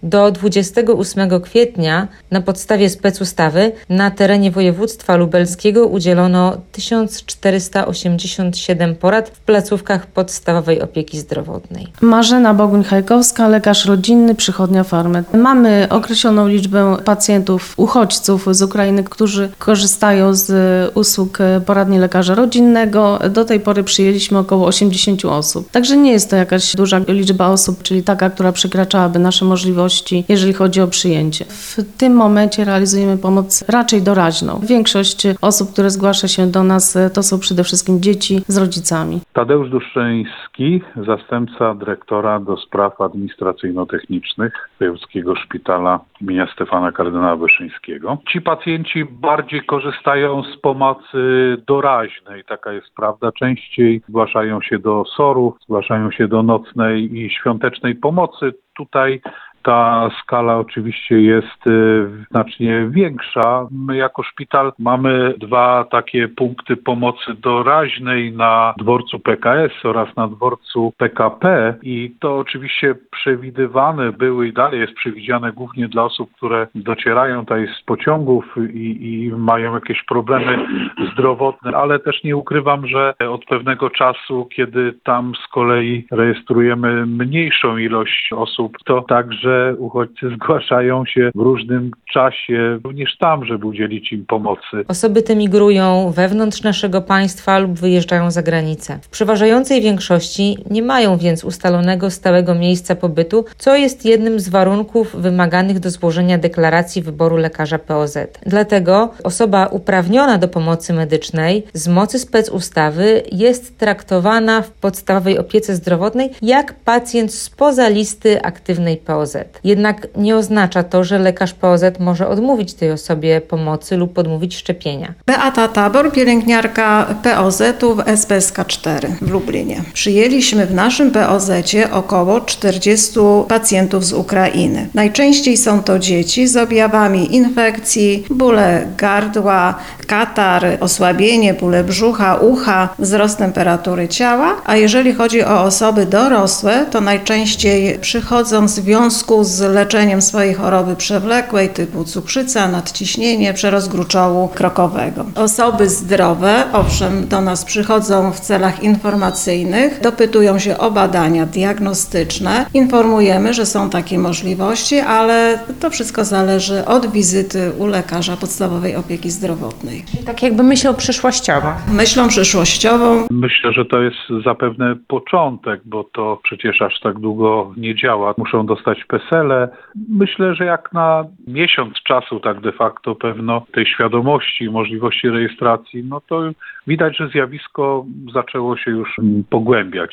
Do 28 kwietnia na podstawie specustawy na terenie województwa lubelskiego udzielono 1487 porad w placówkach podstawowej opieki zdrowotnej. Marzena Boguń-Hajkowska, lekarz rodzinny, przychodnia Farmet. Mamy określoną liczbę pacjentów, uchodźców z Ukrainy, którzy korzystają z usług poradni lekarza rodzinnego. Do tej pory przyjęliśmy około 80 osób. Także nie jest to jakaś duża liczba osób, czyli taka, która przekraczałaby nasze możliwości, jeżeli chodzi o przyjęcie. W tym momencie realizujemy pomoc raczej doraźną. Większość osób, które zgłasza się do nas, to są przede wszystkim dzieci z rodzicami. Tadeusz Duszczyński, zastępca dyrektora do spraw administracyjno-technicznych Wojewódzkiego Szpitala im. Stefana Kardynała Wyszyńskiego. Ci pacjenci bardziej korzystają z pomocy doraźnej, taka jest prawda. Częściej zgłaszają się do SOR-ów, zgłaszają się do nocnej i świątecznej pomocy. Tutaj ta skala oczywiście jest znacznie większa. My jako szpital mamy 2 takie punkty pomocy doraźnej na dworcu PKS oraz na dworcu PKP i to oczywiście przewidywane były i dalej jest przewidziane głównie dla osób, które docierają tutaj z pociągów i mają jakieś problemy zdrowotne, ale też nie ukrywam, że od pewnego czasu, kiedy tam z kolei rejestrujemy mniejszą ilość osób, to także uchodźcy zgłaszają się w różnym czasie również tam, żeby udzielić im pomocy. Osoby te migrują wewnątrz naszego państwa lub wyjeżdżają za granicę. W przeważającej większości nie mają więc ustalonego stałego miejsca pobytu, co jest jednym z warunków wymaganych do złożenia deklaracji wyboru lekarza POZ. Dlatego osoba uprawniona do pomocy medycznej z mocy specustawy jest traktowana w podstawowej opiece zdrowotnej jak pacjent spoza listy aktywnej POZ. Jednak nie oznacza to, że lekarz POZ może odmówić tej osobie pomocy lub odmówić szczepienia. Beata Tabor, pielęgniarka POZ-u w SPSK-4 w Lublinie. Przyjęliśmy w naszym POZ-cie około 40 pacjentów z Ukrainy. Najczęściej są to dzieci z objawami infekcji, bóle gardła, katar, osłabienie, bóle brzucha, ucha, wzrost temperatury ciała, a jeżeli chodzi o osoby dorosłe, to najczęściej przychodzą w związku z leczeniem swojej choroby przewlekłej typu cukrzyca, nadciśnienie, przerost gruczołu krokowego. Osoby zdrowe, owszem, do nas przychodzą w celach informacyjnych, dopytują się o badania diagnostyczne, informujemy, że są takie możliwości, ale to wszystko zależy od wizyty u lekarza podstawowej opieki zdrowotnej. Tak jakby myślą przyszłościowo. Myślą przyszłościową. Myślę, że to jest zapewne początek, bo to przecież aż tak długo nie działa. Muszą dostać PESEL-e. Myślę, że jak na miesiąc czasu tak de facto pewno tej świadomości, możliwości rejestracji, no to widać, że zjawisko zaczęło się już pogłębiać.